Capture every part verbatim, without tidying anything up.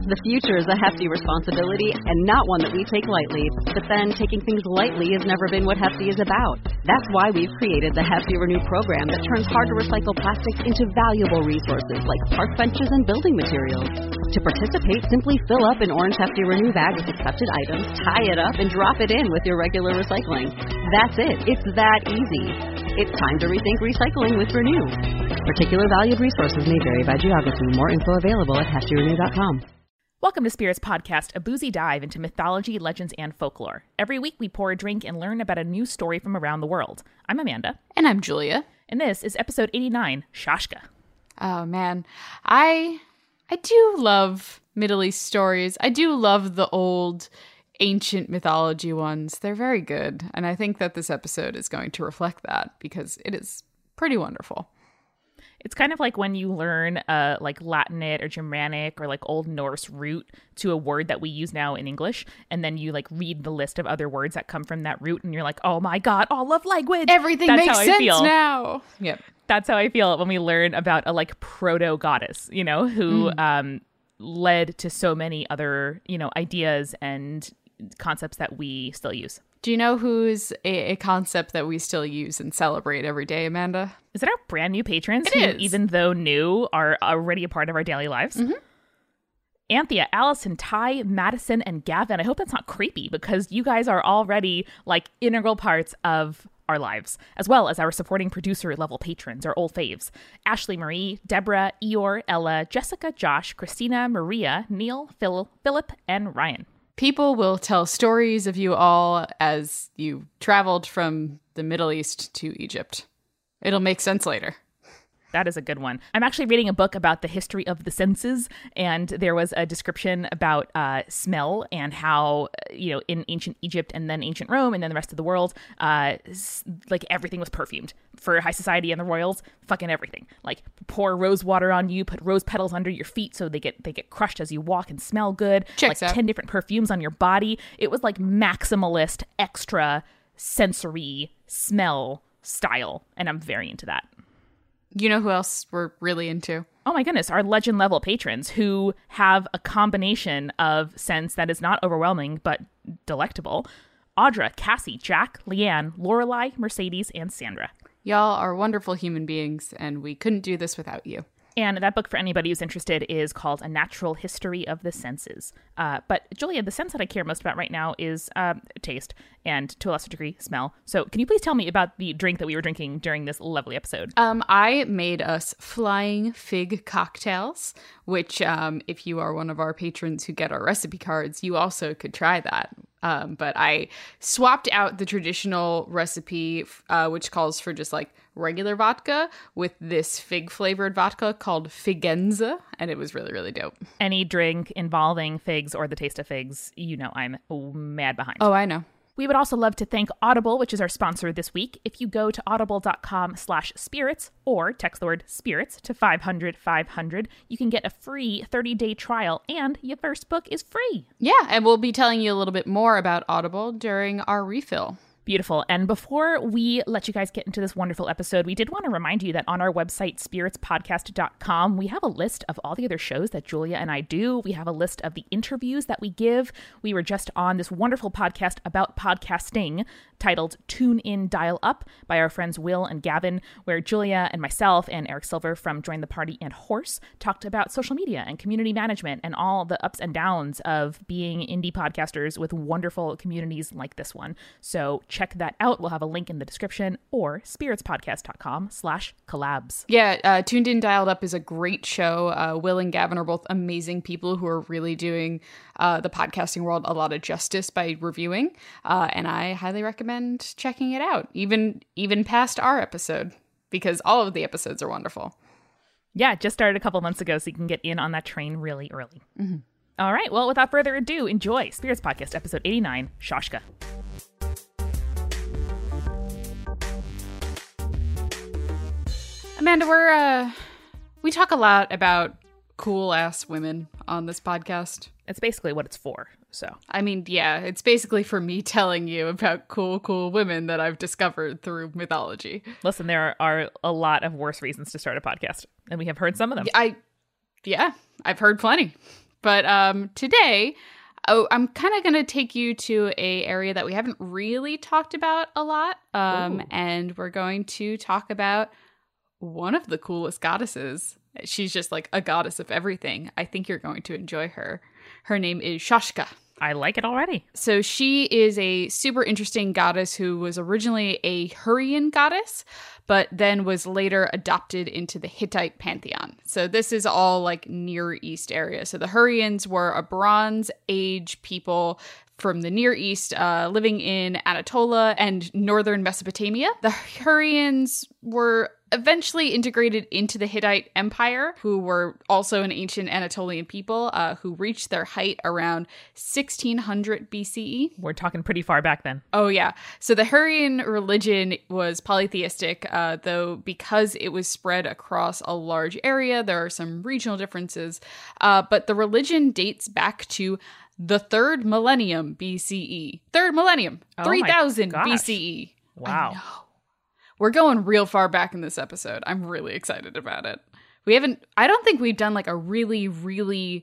The future is a hefty responsibility and not one that we take lightly. But then, taking things lightly has never been what Hefty is about. That's why we've created the Hefty Renew program that turns hard-to-recycle plastics into valuable resources like park benches and building materials. To participate, simply fill up an orange Hefty Renew bag with accepted items, tie it up, and drop it in with your regular recycling. That's it. It's that easy. It's time to rethink recycling with Renew. Particular valued resources may vary by geography. More info available at hefty renew dot com. Welcome to Spirits Podcast, a boozy dive into mythology, legends, and folklore. Every week we pour a drink and learn about a new story from around the world. I'm Amanda. And I'm Julia. And this is episode eighty-nine, Shashka. Oh, man. I I do love Middle East stories. I do love the old ancient mythology ones. They're very good. And I think that this episode is going to reflect that because it is pretty wonderful. It's kind of like when you learn uh, like Latinate or Germanic or like Old Norse root to a word that we use now in English, and then you like read the list of other words that come from that root, and you're like, oh my god, all of language. Everything That's makes how I sense feel. now. Yep. That's how I feel when we learn about a like proto-goddess, you know, who mm. um, led to so many other, you know, ideas and concepts that we still use. Do you know who's a, a concept that we still use and celebrate every day, Amanda? Is it our brand new patrons it who, is. even though new, are already a part of our daily lives? Mm-hmm. Anthea, Allison, Ty, Madison, and Gavin. I hope that's not creepy because you guys are already like integral parts of our lives, as well as our supporting producer level patrons, our old faves. Ashley Marie, Deborah, Eeyore, Ella, Jessica, Josh, Christina, Maria, Neil, Phil, Philip, and Ryan. People will tell stories of you all as you traveled from the Middle East to Egypt. It'll make sense later. That is a good one. I'm actually reading a book about the history of the senses, and there was a description about uh, smell and how, you know, in ancient Egypt and then ancient Rome and then the rest of the world, uh, like everything was perfumed. For high society and the royals, fucking everything. Like pour rose water on you, put rose petals under your feet so they get they get crushed as you walk and smell good. Checks like out. ten different perfumes on your body. It was like maximalist, extra sensory smell style, and I'm very into that. You know who else we're really into? Oh my goodness, our legend level patrons who have a combination of sense that is not overwhelming but delectable. Audra, Cassie, Jack, Leanne, Lorelei, Mercedes, and Sandra. Y'all are wonderful human beings, and we couldn't do this without you. And that book, for anybody who's interested, is called A Natural History of the Senses. Uh, but Julia, the sense that I care most about right now is uh, taste and, to a lesser degree, smell. So can you please tell me about the drink that we were drinking during this lovely episode? Um, I made us flying fig cocktails, which um, if you are one of our patrons who get our recipe cards, you also could try that. Um, but I swapped out the traditional recipe, uh, which calls for just like regular vodka, with this fig flavored vodka called Figenza, and it was really, really dope. Any drink involving figs or the taste of figs, you know I'm mad behind. Oh, I know. We would also love to thank Audible, which is our sponsor this week. If you go to audible.com slash spirits or text the word spirits to five hundred five hundred, you can get a free thirty-day trial and your first book is free. Yeah, and we'll be telling you a little bit more about Audible during our refill. Beautiful. And before we let you guys get into this wonderful episode, we did want to remind you that on our website, spirits podcast dot com, we have a list of all the other shows that Julia and I do. We have a list of the interviews that we give. We were just on this wonderful podcast about podcasting titled Tune In, Dial Up by our friends Will and Gavin, where Julia and myself and Eric Silver from Join the Party and Horse talked about social media and community management and all the ups and downs of being indie podcasters with wonderful communities like this one. So check that out. We'll have a link in the description or spiritspodcast.com slash collabs. Yeah, uh, Tuned In, Dialed Up is a great show. Uh, Will and Gavin are both amazing people who are really doing uh, the podcasting world a lot of justice by reviewing, uh, and I highly recommend checking it out, even even past our episode, because all of the episodes are wonderful. Yeah, it just started a couple months ago, so you can get in on that train really early. Mm-hmm. All right, well, without further ado, enjoy Spirits Podcast, episode eighty-nine, Shashka. Amanda, we're uh, we talk a lot about cool ass women on this podcast. It's basically what it's for. So, I mean, yeah, it's basically for me telling you about cool, cool women that I've discovered through mythology. Listen, there are a lot of worse reasons to start a podcast, and we have heard some of them. I, yeah, I've heard plenty, But um, today, oh, I'm kind of going to take you to a area that we haven't really talked about a lot. Um, and we're going to talk about one of the coolest goddesses. She's just like a goddess of everything. I think you're going to enjoy her. Her name is Shashka. I like it already. So she is a super interesting goddess who was originally a Hurrian goddess, but then was later adopted into the Hittite pantheon. So this is all like Near East area. So the Hurrians were a Bronze Age people from the Near East, uh, living in Anatolia and northern Mesopotamia. The Hurrians were eventually integrated into the Hittite Empire, who were also an ancient Anatolian people uh, who reached their height around sixteen hundred B C E. We're talking pretty far back then. Oh, yeah. So the Hurrian religion was polytheistic, uh, though because it was spread across a large area, there are some regional differences. Uh, but the religion dates back to the third millennium B C E. Third millennium, Oh three thousand my gosh. B C E. Wow. I know. We're going real far back in this episode. I'm really excited about it. We haven't, I don't think we've done like a really, really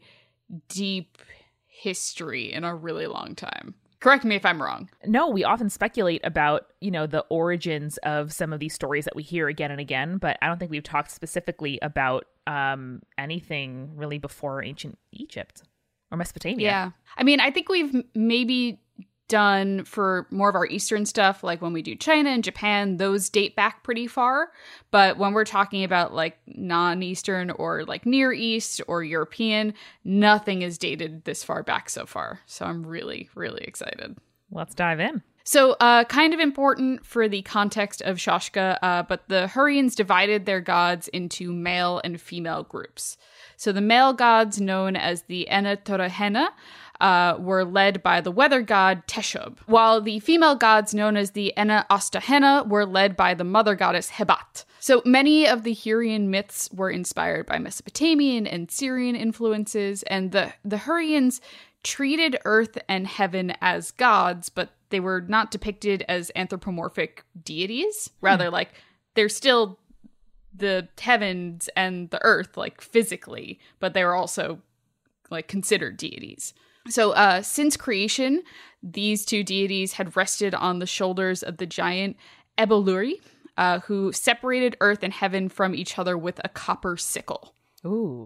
deep history in a really long time. Correct me if I'm wrong. No, we often speculate about, you know, the origins of some of these stories that we hear again and again, but I don't think we've talked specifically about um, anything really before ancient Egypt or Mesopotamia. Yeah. I mean, I think we've m- maybe done for more of our Eastern stuff, like when we do China and Japan, those date back pretty far. But when we're talking about like non-Eastern or like Near East or European, nothing is dated this far back so far. So I'm really, really excited. Let's dive in. So uh, kind of important for the context of Shashka, uh, but the Hurrians divided their gods into male and female groups. So the male gods, known as the Ena Torahena, Uh, were led by the weather god Teshub, while the female gods known as the Ena Astahena were led by the mother goddess Hebat. So many of the Hurrian myths were inspired by Mesopotamian and Syrian influences, and the, the Hurrians treated earth and heaven as gods, but they were not depicted as anthropomorphic deities. Rather, like, they're still the heavens and the earth, like, physically, but they were also, like, considered deities. So uh, since creation, these two deities had rested on the shoulders of the giant Ebeluri, uh, who separated earth and heaven from each other with a copper sickle. Ooh.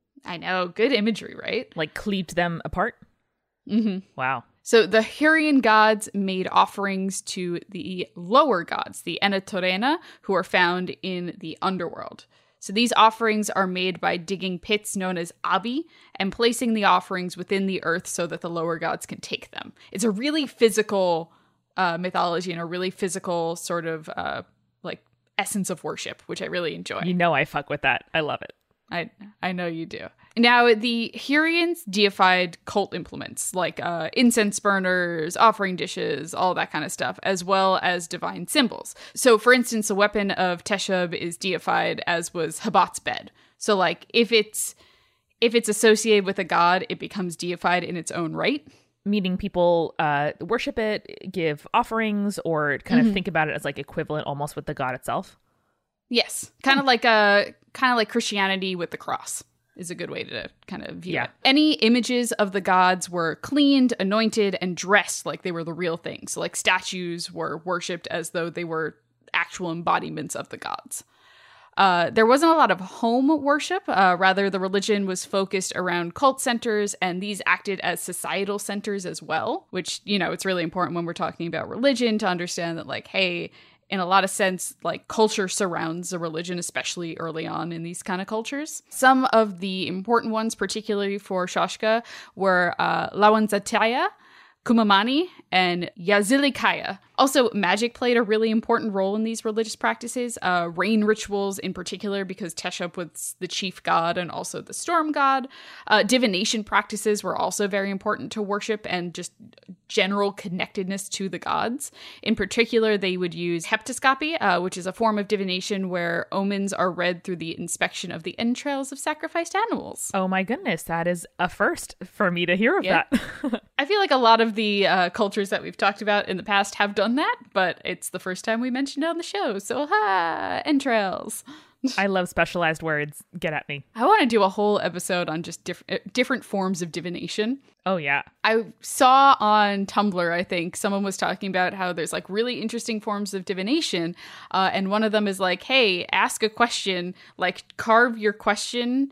I know, good imagery, right? Like cleaved them apart? Mm-hmm. Wow. So the Hurrian gods made offerings to the lower gods, the Ena Torahena, who are found in the underworld. So these offerings are made by digging pits known as abi and placing the offerings within the earth so that the lower gods can take them. It's a really physical uh, mythology and a really physical sort of uh, like essence of worship, which I really enjoy. You know I fuck with that. I love it. I I know you do. Now, the Hurrians deified cult implements like uh, incense burners, offering dishes, all that kind of stuff, as well as divine symbols. So, for instance, the weapon of Teshub is deified, as was Hebat's bed. So, like, if it's if it's associated with a god, it becomes deified in its own right. Meaning people uh, worship it, give offerings, or kind Mm-hmm. of think about it as like equivalent almost with the god itself. Yes, kind of like a kind of like Christianity with the cross is a good way to kind of view Yeah. it. Any images of the gods were cleaned, anointed, and dressed like they were the real thing. So like statues were worshipped as though they were actual embodiments of the gods. Uh, there wasn't a lot of home worship. Uh, rather, the religion was focused around cult centers, and these acted as societal centers as well, which, you know, it's really important when we're talking about religion to understand that, like, hey, in a lot of sense, like, culture surrounds a religion, especially early on in these kind of cultures. Some of the important ones, particularly for Shashka, were uh, Lawanzataya, Kumamani, and Yazilikaya. Also, magic played a really important role in these religious practices. Uh, rain rituals in particular, because Teshub was the chief god and also the storm god. Uh, divination practices were also very important to worship and just general connectedness to the gods. In particular, they would use heptoscopy, uh, which is a form of divination where omens are read through the inspection of the entrails of sacrificed animals. Oh my goodness, that is a first for me to hear of Yeah. that. I feel like a lot of the uh, cultures that we've talked about in the past have done that, but it's the first time we mentioned it on the show. So, ha, entrails. I love specialized words. Get at me. I want to do a whole episode on just diff- different forms of divination. Oh, yeah. I saw on Tumblr, I think, someone was talking about how there's like really interesting forms of divination. Uh, and one of them is like, hey, ask a question, like carve your question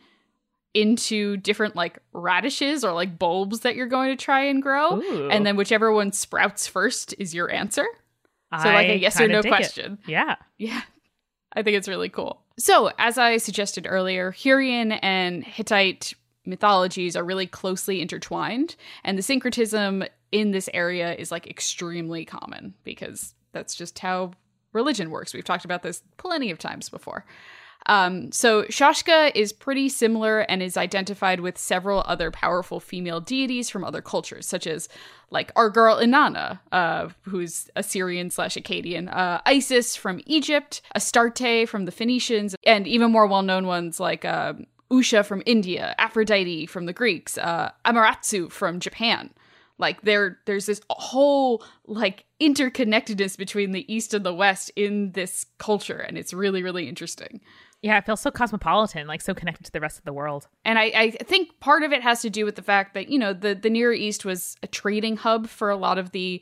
into different like radishes or like bulbs that you're going to try and grow. Ooh. And then whichever one sprouts first is your answer. So like a yes or no question. It. Yeah. Yeah. I think it's really cool. So as I suggested earlier, Hurrian and Hittite mythologies are really closely intertwined. And the syncretism in this area is like extremely common because that's just how religion works. We've talked about this plenty of times before. Um, so Shashka is pretty similar and is identified with several other powerful female deities from other cultures, such as like our girl Inanna, uh, who's Assyrian slash Akkadian, uh, Isis from Egypt, Astarte from the Phoenicians, and even more well-known ones like uh, Usha from India, Aphrodite from the Greeks, uh, Amaterasu from Japan. Like there, there's this whole like interconnectedness between the East and the West in this culture, and it's really, really interesting. Yeah, it feels so cosmopolitan, like so connected to the rest of the world. And I, I think part of it has to do with the fact that, you know, the, the Near East was a trading hub for a lot of the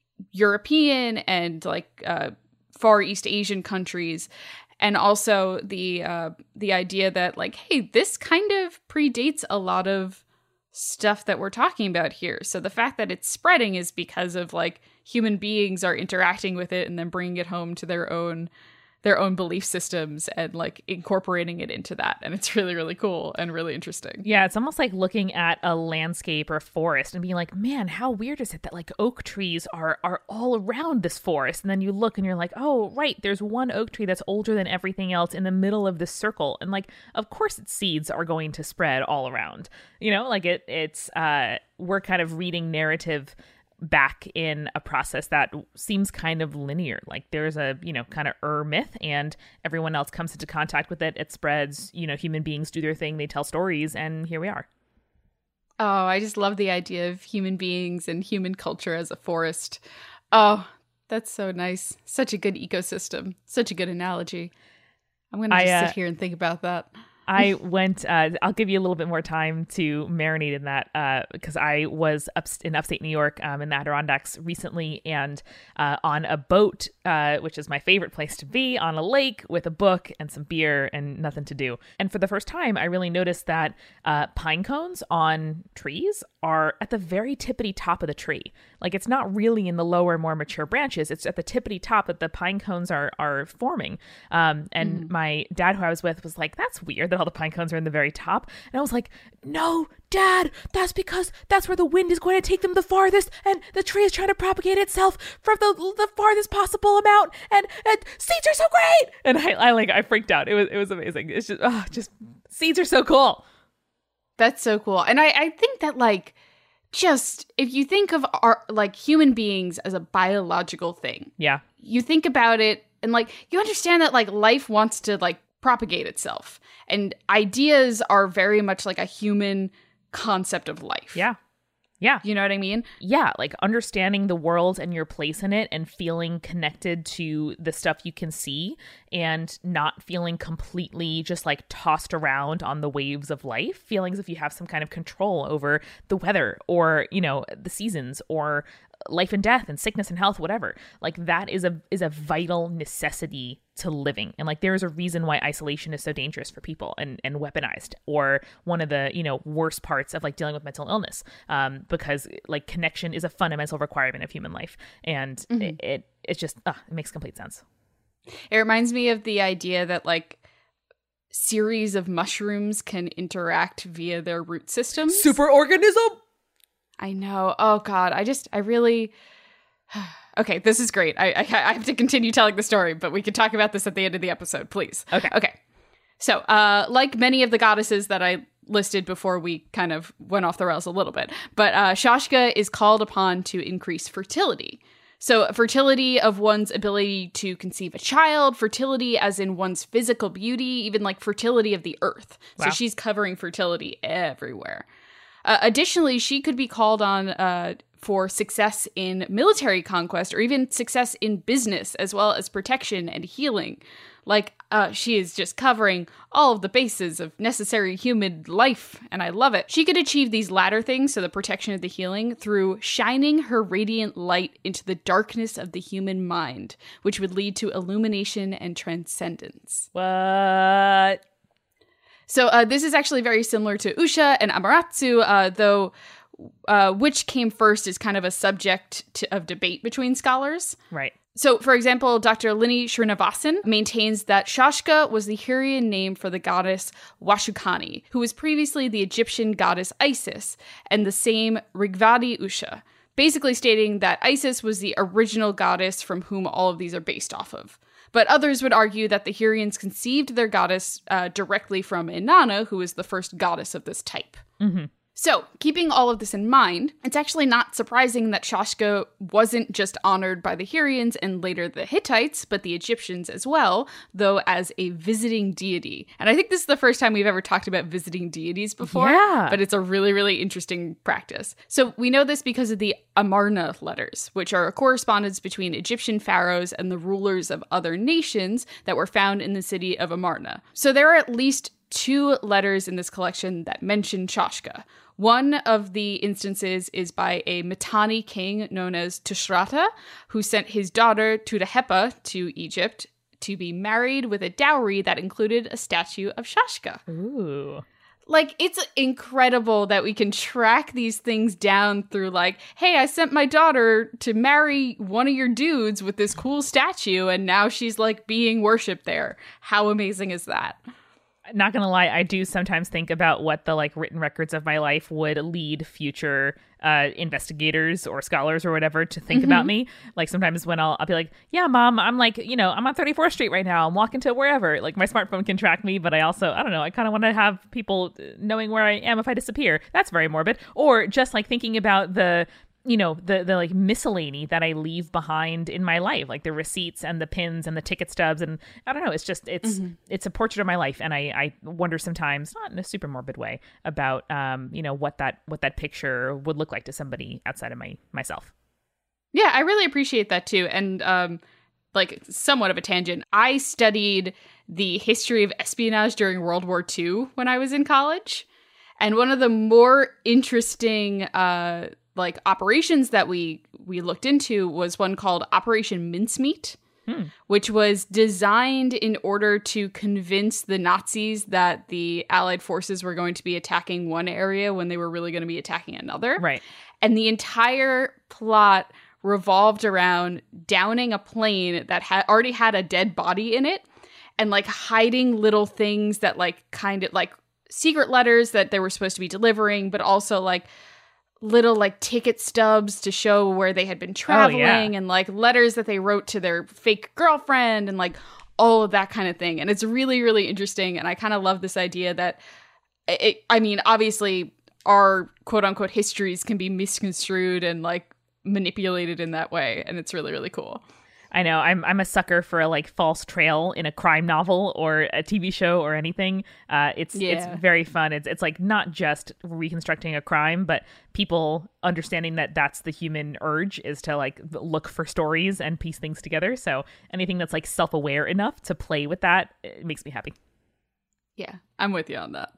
European and like uh, Far East Asian countries. And also the uh, the idea that like, hey, this kind of predates a lot of stuff that we're talking about here. So the fact that it's spreading is because of like human beings are interacting with it and then bringing it home to their own their own belief systems and like incorporating it into that. And it's really, really cool and really interesting. Yeah, it's almost like looking at a landscape or a forest and being like, man, how weird is it that like oak trees are are all around this forest? And then you look and you're like, oh, right, there's one oak tree that's older than everything else in the middle of this circle. And like, of course its seeds are going to spread all around. You know, like it it's uh we're kind of reading narrative back in a process that seems kind of linear. Like there's a, you know, kind of Ur myth and everyone else comes into contact with it. It spreads, you know, human beings do their thing. They tell stories and here we are. Oh, I just love the idea of human beings and human culture as a forest. Oh, that's so nice. Such a good ecosystem. Such a good analogy. I'm going to just I, uh, sit here and think about that. I went, uh, I'll give you a little bit more time to marinate in that uh, because I was up in upstate New York um, in the Adirondacks recently and uh, on a boat, uh, which is my favorite place to be, on a lake with a book and some beer and nothing to do. And for the first time, I really noticed that uh, pine cones on trees are at the very tippity top of the tree. Like it's not really in the lower, more mature branches. It's at the tippity top that the pine cones are are forming. Um, and mm. my dad, who I was with, was like, that's weird that all the pine cones are in the very top. And I was like, no, Dad, that's because that's where the wind is going to take them the farthest. And the tree is trying to propagate itself from the the farthest possible amount. And, and seeds are so great. And I, I like, I freaked out. It was, it was amazing. It's just, oh, just seeds are so cool. That's so cool. And I, I think that like, just if you think of our like human beings as a biological thing, yeah, you think about it and like you understand that like life wants to like propagate itself, and ideas are very much like a human concept of life. Yeah. Yeah. You know what I mean? Yeah. Like understanding the world and your place in it and feeling connected to the stuff you can see and not feeling completely just like tossed around on the waves of life, feeling as if you have some kind of control over the weather or, you know, the seasons or life and death and sickness and health, whatever. Like that is a is a vital necessity to living. And like there is a reason why isolation is so dangerous for people and, and weaponized, or one of the, you know, worst parts of like dealing with mental illness. Um, because like connection is a fundamental requirement of human life. And mm-hmm. it, it it's just uh, it makes complete sense. It reminds me of the idea that like series of mushrooms can interact via their root systems. Superorganism. I know. Oh God. I just, I really, okay, this is great. I, I I have to continue telling the story, but we can talk about this at the end of the episode, please. Okay. Okay. So, uh, like many of the goddesses that I listed before, we kind of went off the rails a little bit, but uh, Shashka is called upon to increase fertility. So fertility of one's ability to conceive a child, fertility as in one's physical beauty, even like fertility of the earth. Wow. So she's covering fertility everywhere. Uh, additionally, she could be called on uh, for success in military conquest or even success in business, as well as protection and healing. Like, uh, she is just covering all of the bases of necessary human life, and I love it. She could achieve these latter things, so the protection of the healing, through shining her radiant light into the darkness of the human mind, which would lead to illumination and transcendence. What? So uh, this is actually very similar to Usha and Amaterasu, uh, though uh, which came first is kind of a subject to, of debate between scholars. Right. So, for example, Doctor Lini Srinivasan maintains that Shashka was the Hurrian name for the goddess Vashukani, who was previously the Egyptian goddess Isis, and the same Rigvadi Usha, basically stating that Isis was the original goddess from whom all of these are based off of. But others would argue that the Hurrians conceived their goddess uh, directly from Inanna, who is the first goddess of this type. Mm-hmm. So, keeping all of this in mind, it's actually not surprising that Shashka wasn't just honored by the Hurrians and later the Hittites, but the Egyptians as well, though as a visiting deity. And I think this is the first time we've ever talked about visiting deities before, yeah. but it's a really, really interesting practice. So, we know this because of the Amarna letters, which are a correspondence between Egyptian pharaohs and the rulers of other nations that were found in the city of Amarna. So, there are at least two letters in this collection that mention Shashka. One of the instances is by a Mitanni king known as Tushratta, who sent his daughter Tudahepa to Egypt to be married with a dowry that included a statue of Shashka. Ooh. Like, it's incredible that we can track these things down through, like, hey, I sent my daughter to marry one of your dudes with this cool statue, and now she's, like, being worshipped there. How amazing is that? Not gonna lie, I do sometimes think about what the like written records of my life would lead future uh, investigators or scholars or whatever to think mm-hmm. about me. Like sometimes when I'll I'll be like, yeah, mom, I'm like, you know, I'm on thirty-fourth Street right now. I'm walking to wherever. Like my smartphone can track me, but I also, I don't know, I kind of want to have people knowing where I am if I disappear. That's very morbid. Or just like thinking about the you know, the the like miscellany that I leave behind in my life, like the receipts and the pins and the ticket stubs. And I don't know, it's just, it's, mm-hmm. it's a portrait of my life. And I, I wonder sometimes, not in a super morbid way, about, um, you know, what that, what that picture would look like to somebody outside of my, myself. Yeah, I really appreciate that too. And, um, like somewhat of a tangent, I studied the history of espionage during World War Two when I was in college. And one of the more interesting, uh, like operations that we we looked into was one called Operation Mincemeat, hmm. which was designed in order to convince the Nazis that the Allied forces were going to be attacking one area when they were really going to be attacking another. Right. And the entire plot revolved around downing a plane that had already had a dead body in it and like hiding little things that like kind of like secret letters that they were supposed to be delivering, but also like little like ticket stubs to show where they had been traveling oh, yeah. and like letters that they wrote to their fake girlfriend and like all of that kind of thing. And it's really, really interesting. And I kind of love this idea that it, I mean, obviously our quote unquote histories can be misconstrued and like manipulated in that way. And it's really, really cool. I know. I'm I'm a sucker for a like false trail in a crime novel or a T V show or anything. Uh, it's yeah. it's very fun. It's it's like not just reconstructing a crime, but people understanding that that's the human urge is to like look for stories and piece things together. So anything that's like self-aware enough to play with that, it makes me happy. Yeah, I'm with you on that.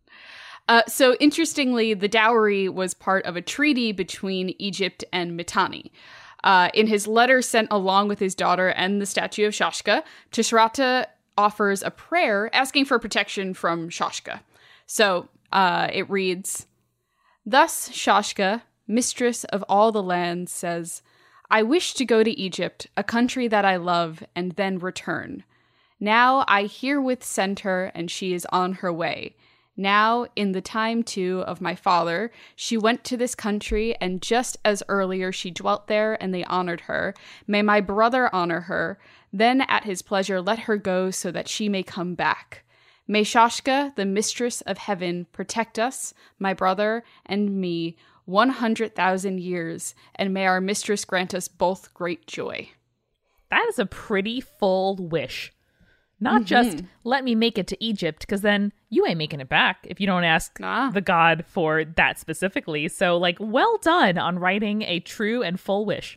Uh, so interestingly, the dowry was part of a treaty between Egypt and Mitanni. Uh, in his letter sent along with his daughter and the statue of Shashka, Tushratta offers a prayer asking for protection from Shashka. So uh, it reads, "Thus Shashka, mistress of all the lands, says, I wish to go to Egypt, a country that I love, and then return. Now I herewith send her, and she is on her way. Now, in the time, too, of my father, she went to this country, and just as earlier she dwelt there, and they honored her. May my brother honor her. Then at his pleasure let her go, so that she may come back. May Shashka, the mistress of heaven, protect us, my brother and me, one hundred thousand years, and may our mistress grant us both great joy." That is a pretty full wish. Not Mm-hmm. just let me make it to Egypt, because then you ain't making it back if you don't ask Ah. the god for that specifically. So, like, well done on writing a true and full wish.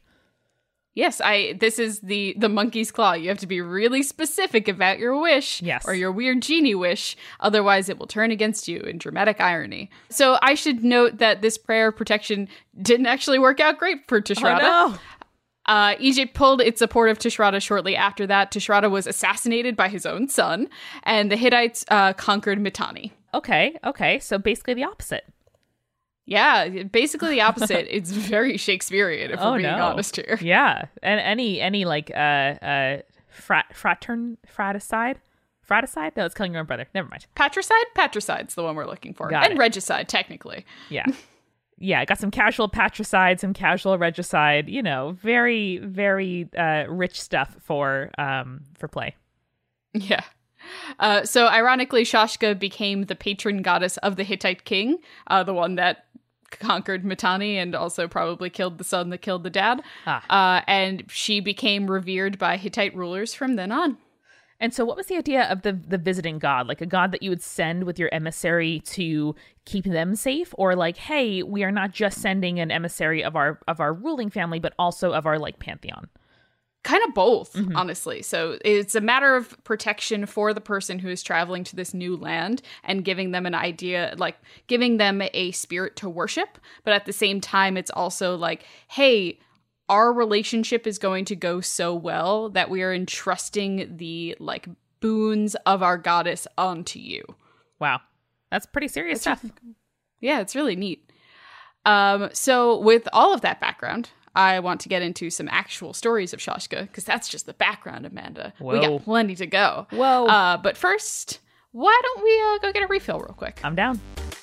Yes, I. This is the the monkey's claw. You have to be really specific about your wish, Yes. or your weird genie wish. Otherwise, it will turn against you in dramatic irony. So I should note that this prayer of protection didn't actually work out great for Tushratta. Oh, no. Uh, Egypt pulled its support of Tushratta shortly after that. Tushratta was assassinated by his own son, and the Hittites uh, conquered Mitanni. Okay, okay. So basically the opposite. Yeah, basically the opposite. It's very Shakespearean, if Oh, we're being no. honest here. Yeah. And any, any like, uh, uh, frat, fratern, fraticide? Fraticide? No, it's killing your own brother. Never mind. Patricide? Patricide's the one we're looking for. Got and it. regicide, technically. Yeah. Yeah, I got some casual patricide, some casual regicide, you know, very, very uh, rich stuff for um for play. Yeah. Uh, so ironically, Shashka became the patron goddess of the Hittite king, uh, the one that conquered Mitanni and also probably killed the son that killed the dad. Ah. Uh, and she became revered by Hittite rulers from then on. And so what was the idea of the the visiting god? Like a god that you would send with your emissary to keep them safe? Or like, hey, we are not just sending an emissary of our of our ruling family, but also of our like pantheon? Kind of both, mm-hmm. honestly. So it's a matter of protection for the person who is traveling to this new land and giving them an idea, like giving them a spirit to worship. But at the same time, it's also like, hey, our relationship is going to go so well that we are entrusting the like boons of our goddess onto you. Wow. That's pretty serious That's stuff. really, yeah, it's really neat. Um, so with all of that background, I want to get into some actual stories of Shashka, because that's just the background, Amanda. Whoa. We got plenty to go. Whoa. Uh, but first, why don't we uh, go get a refill real quick? I'm down.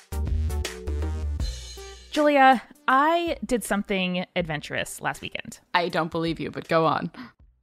Julia, I did something adventurous last weekend. I don't believe you, but go on.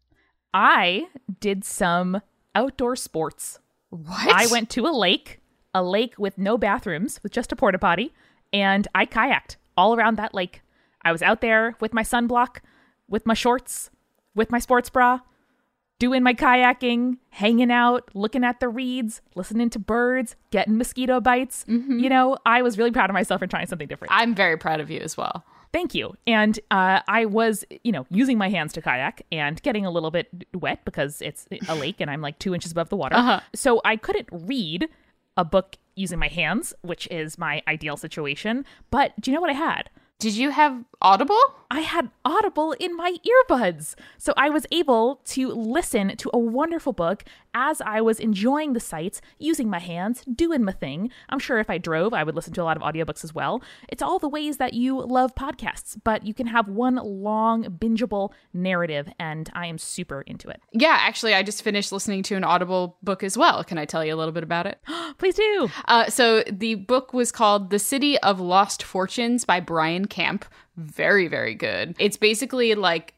I did some outdoor sports. What? I went to a lake, a lake with no bathrooms, with just a porta potty, and I kayaked all around that lake. I was out there with my sunblock, with my shorts, with my sports bra, doing my kayaking, hanging out, looking at the reeds, listening to birds, getting mosquito bites. Mm-hmm. You know, I was really proud of myself for trying something different. I'm very proud of you as well. Thank you. And uh, I was, you know, using my hands to kayak and getting a little bit wet because it's a lake and I'm like two inches above the water. Uh-huh. So I couldn't read a book using my hands, which is my ideal situation. But do you know what I had? Did you have Audible? I had Audible in my earbuds. So I was able to listen to a wonderful book as I was enjoying the sights, using my hands, doing my thing. I'm sure if I drove, I would listen to a lot of audiobooks as well. It's all the ways that you love podcasts, but you can have one long, bingeable narrative, and I am super into it. Yeah, actually, I just finished listening to an Audible book as well. Can I tell you a little bit about it? Please do. Uh, so the book was called The City of Lost Fortunes by Brian Camp. Very, very good. It's basically like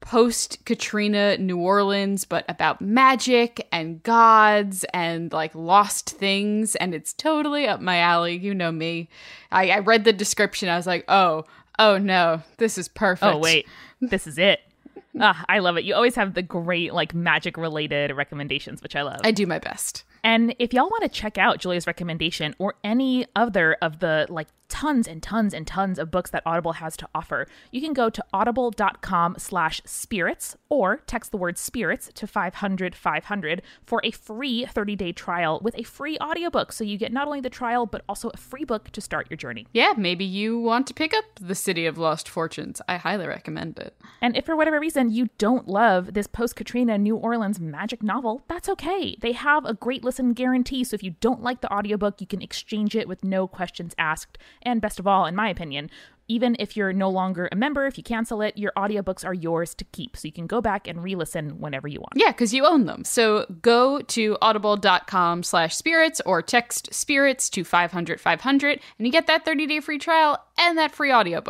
post-Katrina New Orleans, but about magic and gods and like lost things. And it's totally up my alley. You know me. I, I read the description. I was like, oh, oh no, this is perfect. Oh, wait, this is it. Ah, I love it. You always have the great like magic related recommendations, which I love. I do my best. And if y'all want to check out Julia's recommendation or any other of the like tons and tons and tons of books that Audible has to offer, you can go to audible.com slash spirits or text the word spirits to five hundred five hundred for a free thirty-day trial with a free audiobook. So you get not only the trial, but also a free book to start your journey. Yeah, maybe you want to pick up The City of Lost Fortunes. I highly recommend it. And if for whatever reason you don't love this post-Katrina New Orleans magic novel, that's okay. They have a great listen guarantee, so if you don't like the audiobook, you can exchange it with no questions asked. And best of all, in my opinion, even if you're no longer a member, if you cancel it, your audiobooks are yours to keep. So you can go back and re-listen whenever you want. Yeah, because you own them. So go to audible.com slash spirits or text spirits to five hundred five hundred and you get that thirty-day free trial and that free audiobook.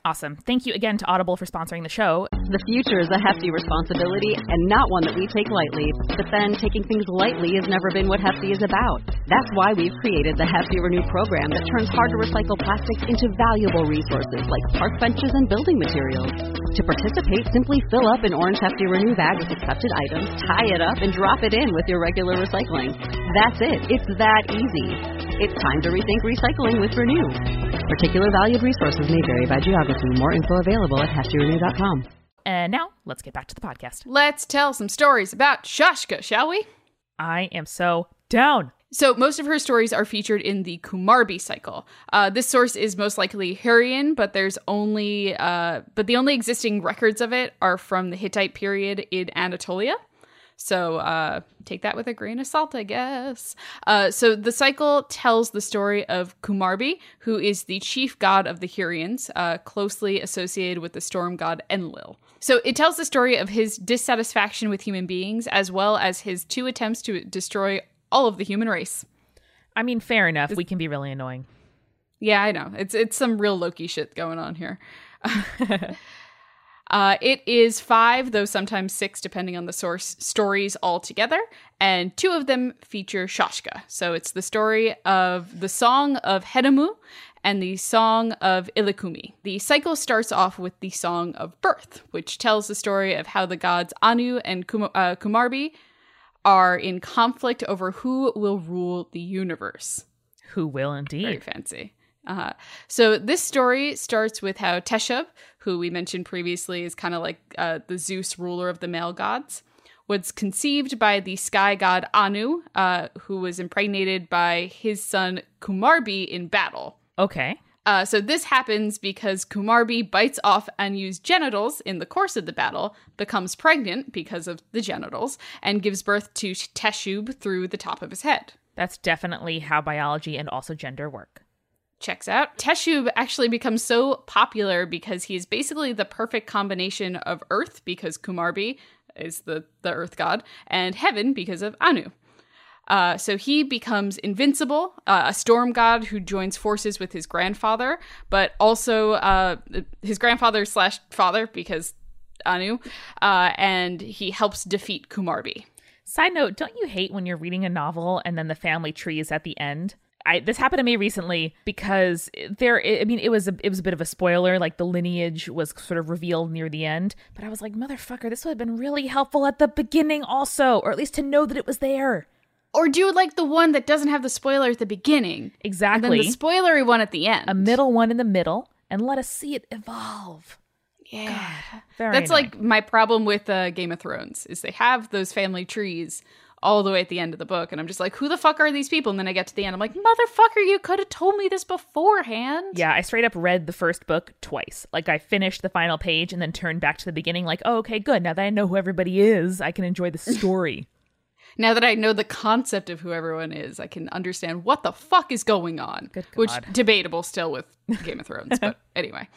Awesome. Thank you again to Audible for sponsoring the show. The future is a hefty responsibility and not one that we take lightly. But then taking things lightly has never been what Hefty is about. That's why we've created the Hefty Renew program that turns hard-to-recycle plastics into valuable resources like park benches and building materials. To participate, simply fill up an orange Hefty Renew bag with accepted items, tie it up, and drop it in with your regular recycling. That's it. It's that easy. It's time to rethink recycling with Renew. Particular valued resources may vary by geography. More info available at hefty renew dot com. And now, let's get back to the podcast. Let's tell some stories about Shashka, shall we? I am so down. So most of her stories are featured in the Kumarbi cycle. Uh, this source is most likely Hurrian, but there's only, uh, but the only existing records of it are from the Hittite period in Anatolia. So uh, take that with a grain of salt, I guess. Uh, so the cycle tells the story of Kumarbi, who is the chief god of the Hurrians, uh, closely associated with the storm god Enlil. So it tells the story of his dissatisfaction with human beings, as well as his two attempts to destroy all of the human race. I mean, fair enough. We can be really annoying. Yeah, I know. It's it's some real Loki shit going on here. Uh, it is five, though sometimes six, depending on the source, stories altogether, and two of them feature Shashka. So it's the story of the Song of Hedemu and the Song of Ilikumi. The cycle starts off with the Song of Birth, which tells the story of how the gods Anu and Kum- uh, Kumarbi are in conflict over who will rule the universe. Who will indeed. Very fancy. Uh, so this story starts with how Teshub, who we mentioned previously is kind of like uh, the Zeus ruler of the male gods, was conceived by the sky god Anu, uh, who was impregnated by his son Kumarbi in battle. Okay. Uh, so this happens because Kumarbi bites off Anu's genitals in the course of the battle, becomes pregnant because of the genitals, and gives birth to Teshub through the top of his head. That's definitely how biology and also gender work. Checks out. Teshub actually becomes so popular because he is basically the perfect combination of Earth, because Kumarbi is the, the Earth god, and Heaven because of Anu. Uh, so he becomes invincible, uh, a storm god who joins forces with his grandfather, but also uh, his grandfather slash father, because Anu, uh, and he helps defeat Kumarbi. Side note, don't you hate when you're reading a novel and then the family tree is at the end? I, this happened to me recently because there, I mean, it was a, it was a bit of a spoiler, like the lineage was sort of revealed near the end, but I was like, motherfucker, this would have been really helpful at the beginning also, or at least to know that it was there. Or do like the one that doesn't have the spoiler at the beginning. Exactly. And then the spoilery one at the end. A middle one in the middle, and let us see it evolve. Yeah. God, very That's annoying. like my problem with uh, Game of Thrones, is they have those family trees all the way at the end of the book, and I'm just like, who the fuck are these people? And then I get to the end, I'm like, motherfucker, you could have told me this beforehand. Yeah, I straight up read the first book twice. Like, I finished the final page and then turned back to the beginning, like, oh, okay, good. Now that I know who everybody is, I can enjoy the story. Now that I know the concept of who everyone is, I can understand what the fuck is going on. Good God. Which, debatable still with Game of Thrones, but anyway.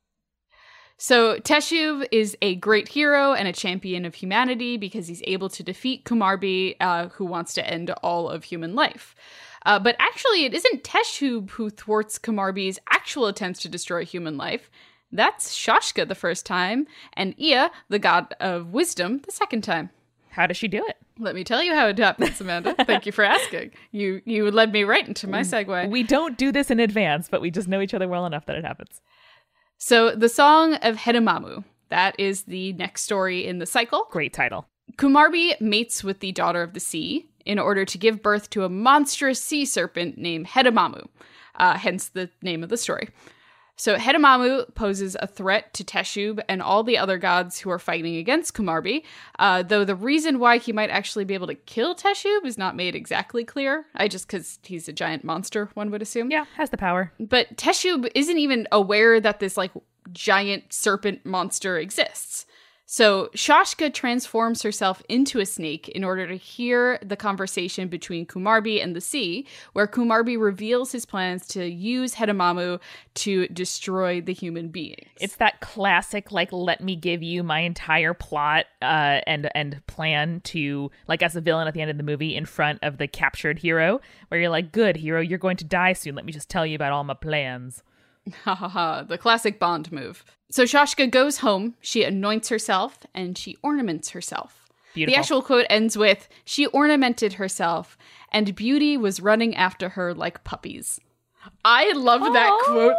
So Teshub is a great hero and a champion of humanity because he's able to defeat Kumarbi, uh, who wants to end all of human life. Uh, but actually, it isn't Teshub who thwarts Kumarbi's actual attempts to destroy human life. That's Shashka the first time, and Ea, the god of wisdom, the second time. How does she do it? Let me tell you how it happens, Amanda. Thank you for asking. You you led me right into my segue. We don't do this in advance, but we just know each other well enough that it happens. So the Song of Hedemamu, that is the next story in the cycle. Great title. Kumarbi mates with the daughter of the sea in order to give birth to a monstrous sea serpent named Hedemamu, uh, hence the name of the story. So Hedemamu poses a threat to Teshub and all the other gods who are fighting against Kumarbi, uh, though the reason why he might actually be able to kill Teshub is not made exactly clear. I just, because he's a giant monster, one would assume. Yeah, has the power. But Teshub isn't even aware that this, like, giant serpent monster exists. So Shashka transforms herself into a snake in order to hear the conversation between Kumarbi and the sea, where Kumarbi reveals his plans to use Hedemamu to destroy the human beings. It's that classic, like, let me give you my entire plot uh, and and plan to, like, as a villain at the end of the movie in front of the captured hero, where you're like, good, hero, you're going to die soon. Let me just tell you about all my plans. Ha ha ha, the classic Bond move. So Shashka goes home, she anoints herself, and she ornaments herself. Beautiful. The actual quote ends with, she ornamented herself, and beauty was running after her like puppies. I love that Aww. quote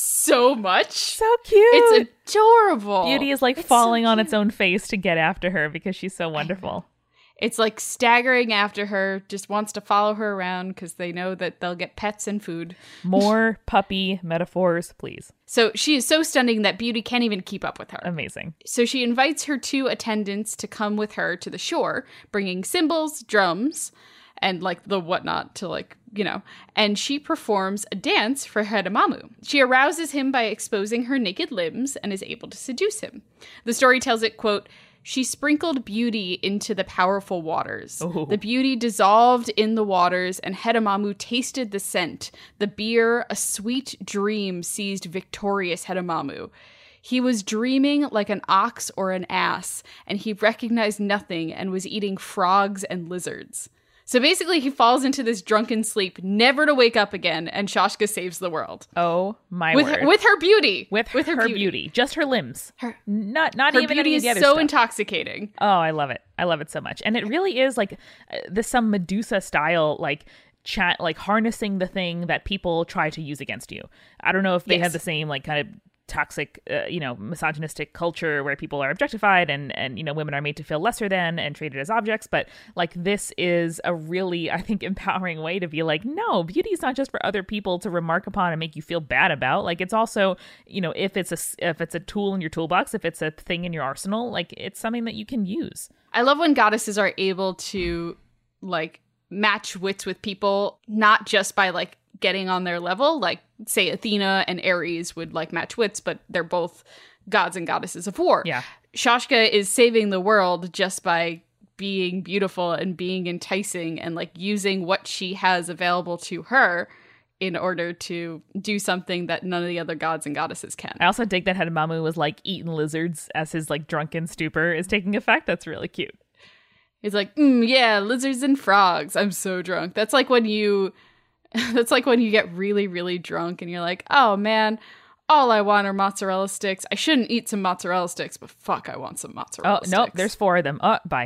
so much. So cute. It's adorable. Beauty is like It's falling so on its own face to get after her because she's so wonderful. It's like staggering after her, just wants to follow her around because they know that they'll get pets and food. More puppy metaphors, please. So she is so stunning that Beauty can't even keep up with her. Amazing. So she invites her two attendants to come with her to the shore, bringing cymbals, drums, and like the whatnot to like, you know, and she performs a dance for Hedamamu. She arouses him by exposing her naked limbs and is able to seduce him. The story tells it, quote, she sprinkled beauty into the powerful waters. Ooh. The beauty dissolved in the waters, and Hedamamu tasted the scent. The beer, a sweet dream, seized victorious Hedamamu. He was dreaming like an ox or an ass, and he recognized nothing and was eating frogs and lizards. So basically, he falls into this drunken sleep, never to wake up again, and Shashka saves the world. Oh, my with word. Her, with her beauty. With, with her, her beauty. beauty. Just her limbs. Her, not not her even beauty any of is the other so stuff. intoxicating. Oh, I love it. I love it so much. And it really is like uh, this some Medusa style, like chat, like harnessing the thing that people try to use against you. I don't know if they Yes. have the same like kind of toxic, uh, you know, misogynistic culture where people are objectified and, and, you know, women are made to feel lesser than and treated as objects. But like, this is a really, I think, empowering way to be like, no, beauty is not just for other people to remark upon and make you feel bad about. Like, it's also, you know, if it's a, if it's a tool in your toolbox, if it's a thing in your arsenal, like it's something that you can use. I love when goddesses are able to like match wits with people, not just by like getting on their level, like say Athena and Ares would like match wits, but they're both gods and goddesses of war. Yeah. Shashka is saving the world just by being beautiful and being enticing and like using what she has available to her in order to do something that none of the other gods and goddesses can. I also dig that Hedamamu was like eating lizards as his like drunken stupor is taking effect. That's really cute. He's like, mm, yeah, lizards and frogs. I'm so drunk. That's like when you That's like when you get really, really drunk and you're like, oh man, all I want are mozzarella sticks. I shouldn't eat some mozzarella sticks, but fuck, I want some mozzarella Oh, sticks. nope, there's four of them. Oh, bye.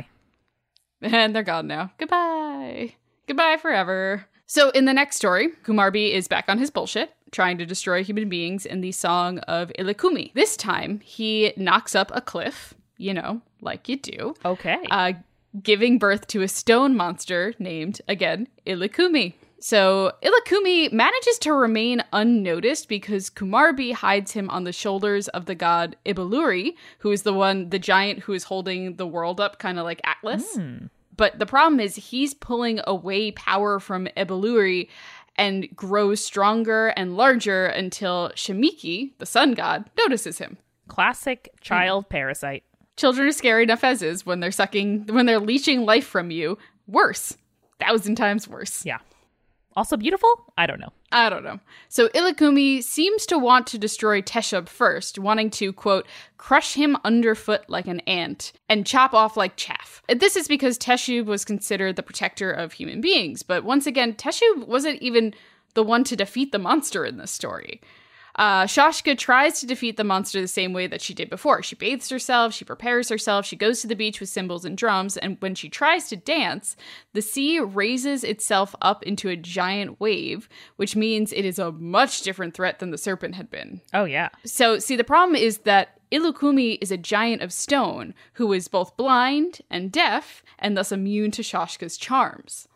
And they're gone now. Goodbye. Goodbye forever. So in the next story, Kumarbi is back on his bullshit, trying to destroy human beings in the Song of Illikumi. This time, he knocks up a cliff, you know, like you do. Okay. Uh, giving birth to a stone monster named, again, Illikumi. So Illikumi manages to remain unnoticed because Kumarbi hides him on the shoulders of the god Ibeluri, who is the one, the giant who is holding the world up, kind of like Atlas. Mm. But the problem is he's pulling away power from Ibeluri and grows stronger and larger until Shimiki, the sun god, notices him. Classic child mm. parasite. Children are scary enough as is when they're sucking, when they're leeching life from you. Worse. Thousand times worse. Yeah. Also beautiful? I don't know. I don't know. So Illikumi seems to want to destroy Teshub first, wanting to, quote, crush him underfoot like an ant and chop off like chaff. This is because Teshub was considered the protector of human beings. But once again, Teshub wasn't even the one to defeat the monster in this story. Uh, Shashka tries to defeat the monster the same way that she did before. She bathes herself, she prepares herself, she goes to the beach with cymbals and drums, and when she tries to dance, the sea raises itself up into a giant wave, which means it is a much different threat than the serpent had been. Oh, yeah. So, see, the problem is that Illikumi is a giant of stone who is both blind and deaf, and thus immune to Shashka's charms.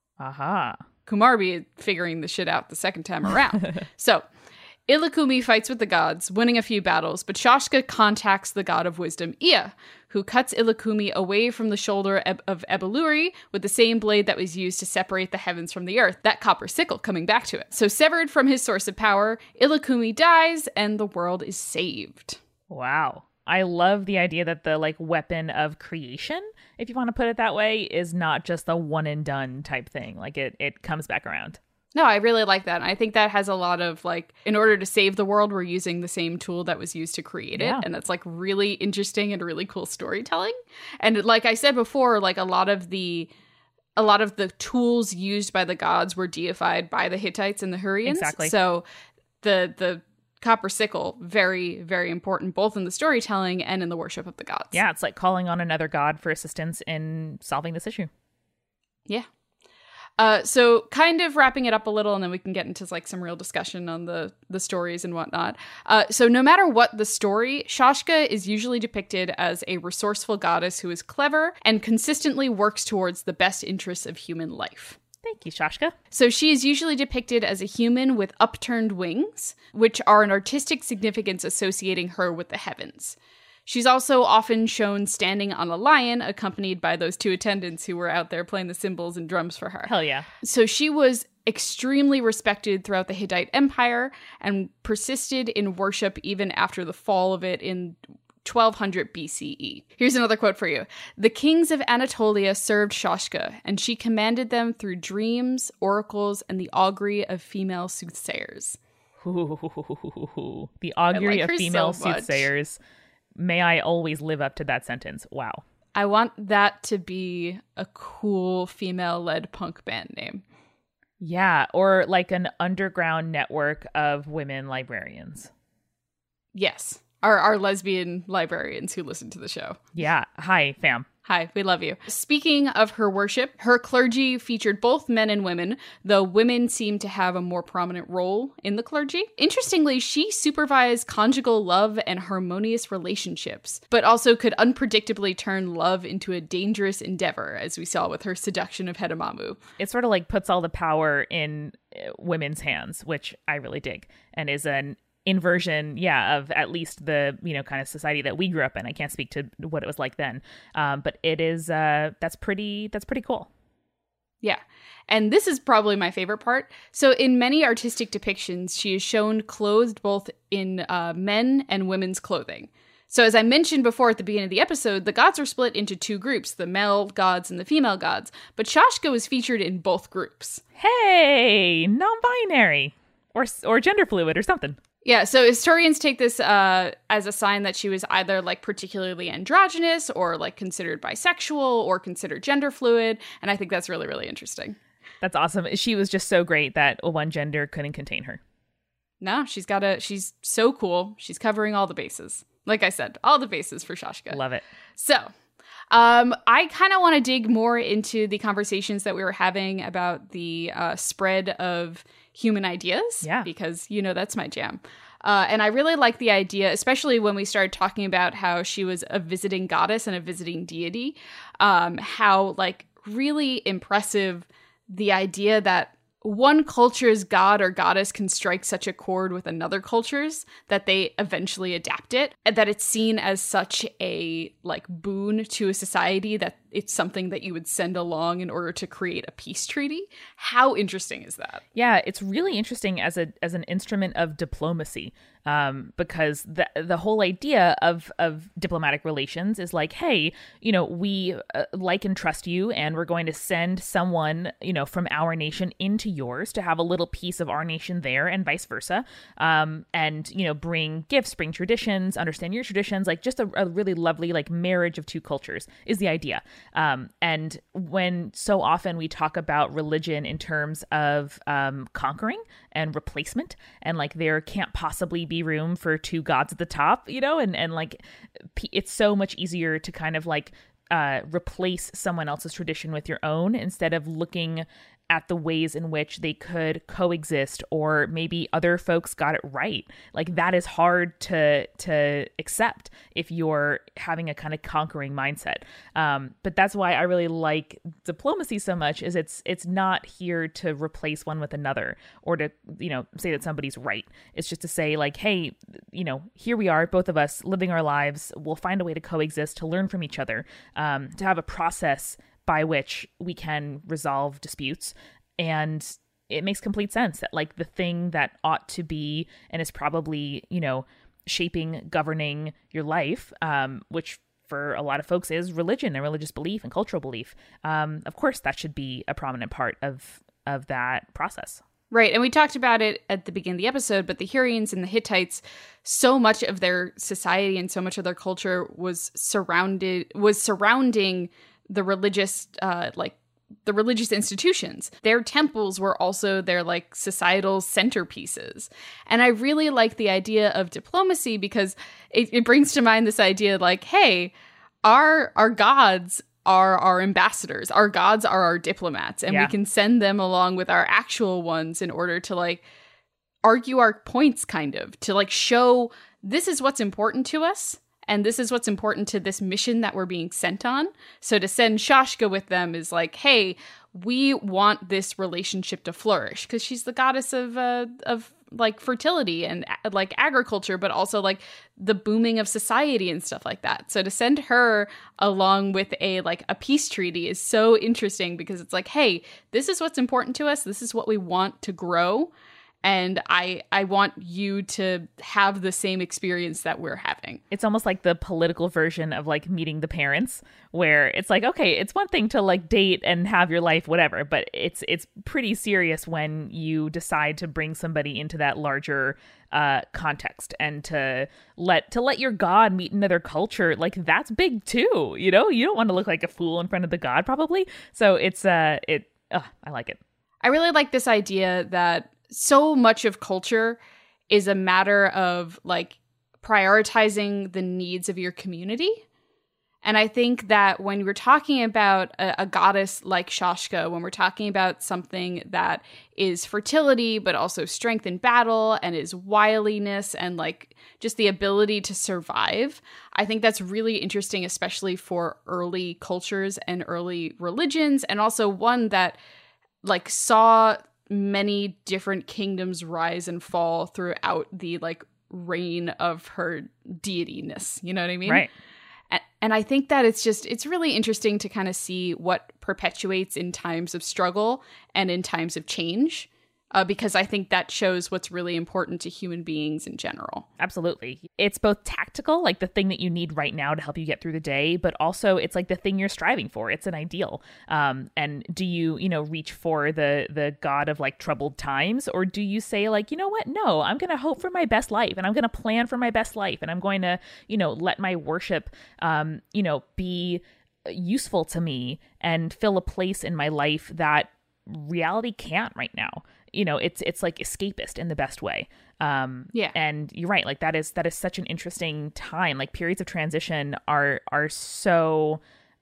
Aha. Kumarbi figuring the shit out the second time around. So, Illikumi fights with the gods, winning a few battles, but Shashka contacts the god of wisdom, Ea, who cuts Illikumi away from the shoulder of Ibeluri with the same blade that was used to separate the heavens from the earth, that copper sickle coming back to it. So severed from his source of power, Illikumi dies and the world is saved. Wow. I love the idea that the like weapon of creation, if you want to put it that way, is not just a one and done type thing. Like it, it comes back around. No, I really like that. And I think that has a lot of like, in order to save the world, we're using the same tool that was used to create it. Yeah. And that's like really interesting and really cool storytelling. And like I said before, like a lot of the a lot of the tools used by the gods were deified by the Hittites and the Hurrians. Exactly. So the the copper sickle, very, very important, both in the storytelling and in the worship of the gods. Yeah, it's like calling on another god for assistance in solving this issue. Yeah. Uh, so kind of wrapping it up a little, and then we can get into like some real discussion on the, the stories and whatnot. Uh, so no matter what the story, Shashka is usually depicted as a resourceful goddess who is clever and consistently works towards the best interests of human life. Thank you, Shashka. So she is usually depicted as a human with upturned wings, which are an artistic significance associating her with the heavens. She's also often shown standing on a lion, accompanied by those two attendants who were out there playing the cymbals and drums for her. Hell yeah. So she was extremely respected throughout the Hittite Empire and persisted in worship even after the fall of it in twelve hundred B C E. Here's another quote for you. The kings of Anatolia served Shashka, and she commanded them through dreams, oracles, and the augury of female soothsayers. Ooh, the augury like of female so soothsayers. May I always live up to that sentence. Wow. I want that to be a cool female-led punk band name. Yeah, or like an underground network of women librarians. Yes. Our, our lesbian librarians who listen to the show. Yeah. Hi, fam. Hi, we love you. Speaking of her worship, her clergy featured both men and women, though women seem to have a more prominent role in the clergy. Interestingly, she supervised conjugal love and harmonious relationships, but also could unpredictably turn love into a dangerous endeavor, as we saw with her seduction of Hedemamu. It sort of like puts all the power in women's hands, which I really dig, and is an inversion, yeah, of at least the, you know, kind of society that we grew up in. I can't speak to what it was like then. Um, but it is, uh, that's pretty, that's pretty cool. Yeah. And this is probably my favorite part. So in many artistic depictions, she is shown clothed both in uh, men and women's clothing. So as I mentioned before at the beginning of the episode, the gods are split into two groups, the male gods and the female gods. But Shashka was featured in both groups. Hey, non-binary or or gender fluid or something. Yeah, so historians take this uh, as a sign that she was either like particularly androgynous or like considered bisexual or considered gender fluid. And I think that's really, really interesting. That's awesome. She was just so great that one gender couldn't contain her. No, she's got a, she's so cool. She's covering all the bases. Like I said, all the bases for Shashka. Love it. So um, I kind of want to dig more into the conversations that we were having about the uh, spread of human ideas, yeah, because, you know, that's my jam. Uh, and I really like the idea, especially when we started talking about how she was a visiting goddess and a visiting deity, um, how, like, really impressive the idea that one culture's god or goddess can strike such a chord with another culture's that they eventually adapt it, and that it's seen as such a, like, boon to a society that it's something that you would send along in order to create a peace treaty. How interesting is that? Yeah, it's really interesting as a as an instrument of diplomacy, um, because the the whole idea of of diplomatic relations is like, hey, you know, we uh, like and trust you, and we're going to send someone, you know, from our nation into yours to have a little piece of our nation there, and vice versa, um, and you know, bring gifts, bring traditions, understand your traditions, like just a, a really lovely like marriage of two cultures is the idea. Um, and when so often we talk about religion in terms of um, conquering and replacement, and like there can't possibly be room for two gods at the top, you know, and, and like it's so much easier to kind of like uh, replace someone else's tradition with your own instead of looking at the ways in which they could coexist, or maybe other folks got it right. Like that is hard to to accept if you're having a kind of conquering mindset. Um, but that's why I really like diplomacy so much, is it's it's not here to replace one with another or to, you know, say that somebody's right. It's just to say like, hey, you know, here we are, both of us living our lives. We'll find a way to coexist, to learn from each other, um, to have a process by which we can resolve disputes. And it makes complete sense that like the thing that ought to be and is probably, you know, shaping, governing your life, um, which for a lot of folks is religion and religious belief and cultural belief. Um, of course, that should be a prominent part of of that process. Right. And we talked about it at the beginning of the episode, but the Hurrians and the Hittites, so much of their society and so much of their culture was surrounded, was surrounding the religious, uh, like, the religious institutions. Their temples were also their like societal centerpieces. And I really like the idea of diplomacy because it, it brings to mind this idea like, hey, our our gods are our ambassadors. Our gods are our diplomats, and yeah. we can send them along with our actual ones in order to like argue our points, kind of, to like show this is what's important to us. And this is what's important to this mission that we're being sent on. So to send Shashka with them is like, hey, we want this relationship to flourish because she's the goddess of uh, of like fertility and like agriculture, but also like the booming of society and stuff like that. So to send her along with a like a peace treaty is so interesting because it's like, hey, this is what's important to us. This is what we want to grow. And I I want you to have the same experience that we're having. It's almost like the political version of like meeting the parents, where it's like, okay, it's one thing to like date and have your life, whatever, but it's it's pretty serious when you decide to bring somebody into that larger uh, context and to let to let your god meet another culture. Like that's big too, you know. You don't want to look like a fool in front of the god, probably. So it's uh it. Uh, I like it. I really like this idea that so much of culture is a matter of like prioritizing the needs of your community. And I think that when we're talking about a, a goddess like Shashka, when we're talking about something that is fertility, but also strength in battle and is wiliness and like just the ability to survive, I think that's really interesting, especially for early cultures and early religions, and also one that like saw many different kingdoms rise and fall throughout the like reign of her deityness. You know what I mean? Right. And, and I think that it's just, it's really interesting to kind of see what perpetuates in times of struggle and in times of change. Uh, because I think that shows what's really important to human beings in general. Absolutely. It's both tactical, like the thing that you need right now to help you get through the day, but also it's like the thing you're striving for. It's an ideal. Um, and do you, you know, reach for the the god of like troubled times, or do you say like, you know what? No, I'm going to hope for my best life, and I'm going to plan for my best life, and I'm going to, you know, let my worship, um, you know, be useful to me and fill a place in my life that reality can't right now. You know, it's it's like escapist in the best way. Um, yeah. And you're right. Like that is that is such an interesting time. Like periods of transition are are so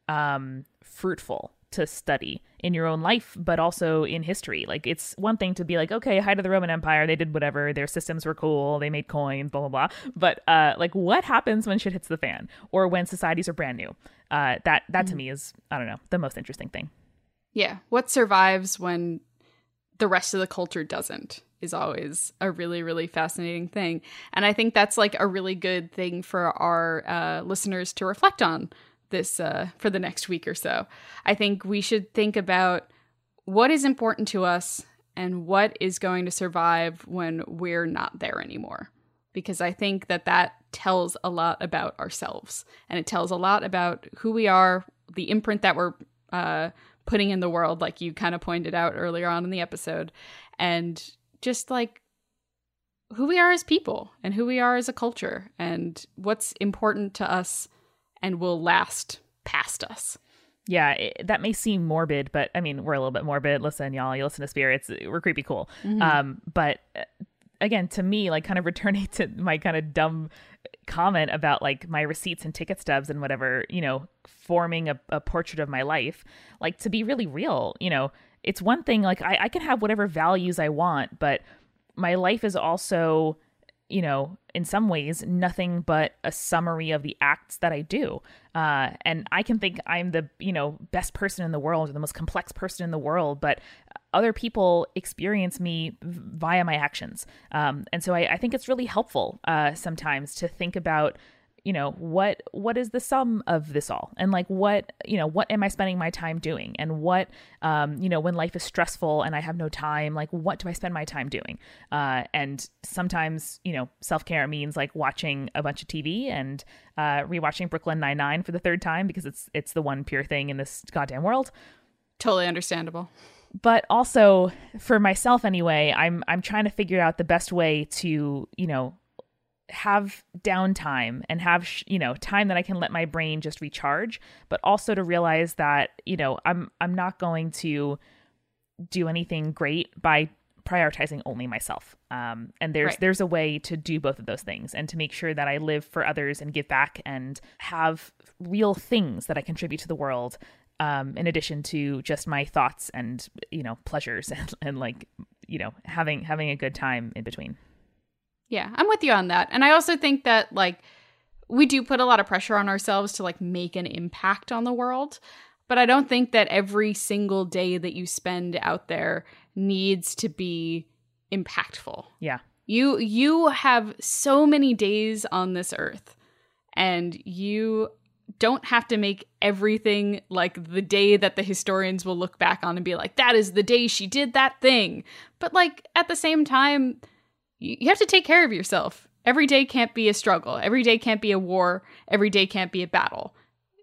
um, fruitful to study in your own life, but also in history. Like it's one thing to be like, okay, height of the Roman Empire, they did whatever, their systems were cool, they made coins, blah, blah, blah. But uh, like what happens when shit hits the fan or when societies are brand new? Uh, that that mm-hmm. to me is, I don't know, the most interesting thing. Yeah. What survives when the rest of the culture doesn't is always a really, really fascinating thing. And I think that's like a really good thing for our uh, listeners to reflect on this uh, for the next week or so. I think we should think about what is important to us and what is going to survive when we're not there anymore. Because I think that that tells a lot about ourselves, and it tells a lot about who we are, the imprint that we're uh, putting in the world, like you kind of pointed out earlier on in the episode, and just like who we are as people and who we are as a culture and what's important to us and will last past us. Yeah, it, that may seem morbid, but I mean, we're a little bit morbid. Listen, y'all, you listen to Spirits, we're creepy cool. Mm-hmm. Um, but again, to me, like kind of returning to my kind of dumb comment about like my receipts and ticket stubs and whatever, you know, forming a, a portrait of my life, like to be really real, you know, it's one thing, like I, I can have whatever values I want, but my life is also, you know, in some ways, nothing but a summary of the acts that I do. Uh, and I can think I'm the, you know, best person in the world or the most complex person in the world, but other people experience me via my actions. Um, and so I, I think it's really helpful uh, sometimes to think about, you know, what what is the sum of this all? And like what, you know, what am I spending my time doing? And what, um, you know, when life is stressful and I have no time, like what do I spend my time doing? Uh, and sometimes, you know, self-care means like watching a bunch of T V and uh, rewatching Brooklyn Nine-Nine for the third time because it's it's the one pure thing in this goddamn world. Totally understandable. But also for myself anyway, I'm I'm trying to figure out the best way to, you know, have downtime and have, sh- you know, time that I can let my brain just recharge, but also to realize that, you know, I'm, I'm not going to do anything great by prioritizing only myself. Um, and there's, right. there's a way to do both of those things and to make sure that I live for others and give back and have real things that I contribute to the world. Um, in addition to just my thoughts and, you know, pleasures and, and like, you know, having, having a good time in between. Yeah, I'm with you on that. And I also think that like we do put a lot of pressure on ourselves to like make an impact on the world. But I don't think that every single day that you spend out there needs to be impactful. Yeah. You you have so many days on this earth, and you don't have to make everything like the day that the historians will look back on and be like, that is the day she did that thing. But like at the same time, you have to take care of yourself. Every day can't be a struggle. Every day can't be a war. Every day can't be a battle.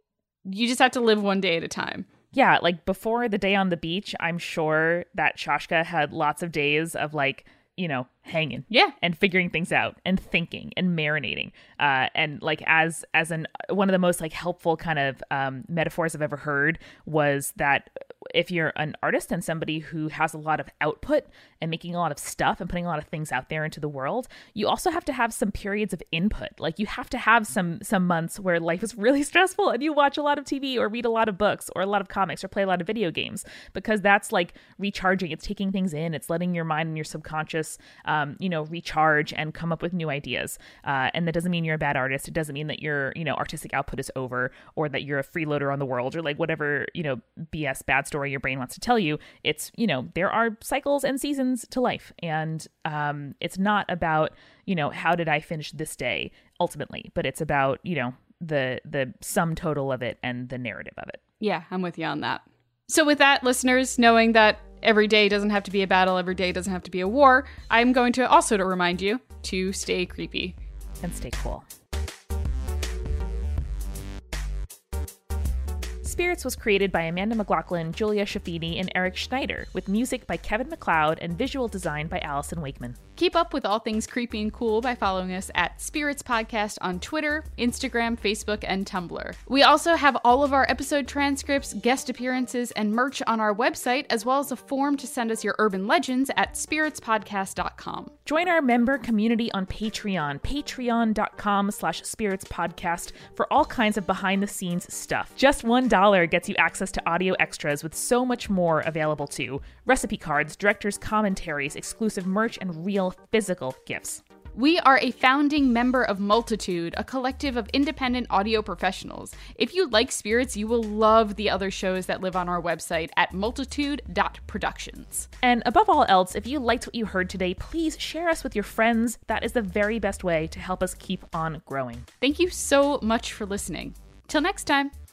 You just have to live one day at a time. Yeah, like before the day on the beach, I'm sure that Shashka had lots of days of like, you know, hanging, yeah, and figuring things out and thinking and marinating. Uh, and like as as an one of the most like helpful kind of um, metaphors I've ever heard was that if you're an artist and somebody who has a lot of output and making a lot of stuff and putting a lot of things out there into the world, you also have to have some periods of input. Like you have to have some some months where life is really stressful and you watch a lot of T V or read a lot of books or a lot of comics or play a lot of video games, because that's like recharging. It's taking things in. It's letting your mind and your subconscious um, you know, recharge and come up with new ideas. Uh, and that doesn't mean you're a bad artist. It doesn't mean that your, you know, artistic output is over or that you're a freeloader on the world or like whatever, you know, B S bad story your brain wants to tell you. It's, you know, there are cycles and seasons to life. And um, it's not about, you know, how did I finish this day ultimately, but it's about, you know, the the sum total of it and the narrative of it. Yeah, I'm with you on that. So with that, listeners, knowing that every day doesn't have to be a battle, every day doesn't have to be a war, I'm going to also to remind you to stay creepy. And stay cool. Spirits was created by Amanda McLaughlin, Julia Shafini, and Eric Schneider, with music by Kevin MacLeod and visual design by Allison Wakeman. Keep up with all things creepy and cool by following us at Spirits Podcast on Twitter, Instagram, Facebook, and Tumblr. We also have all of our episode transcripts, guest appearances, and merch on our website, as well as a form to send us your urban legends at spirits podcast dot com. Join our member community on Patreon, patreon.com slash spirits podcast, for all kinds of behind-the-scenes stuff. Just one dollar gets you access to audio extras with so much more available too. Recipe cards, director's commentaries, exclusive merch, and real physical gifts. We are a founding member of Multitude, a collective of independent audio professionals. If you like Spirits, you will love the other shows that live on our website at multitude dot productions. And above all else, if you liked what you heard today, please share us with your friends. That is the very best way to help us keep on growing. Thank you so much for listening. Till next time.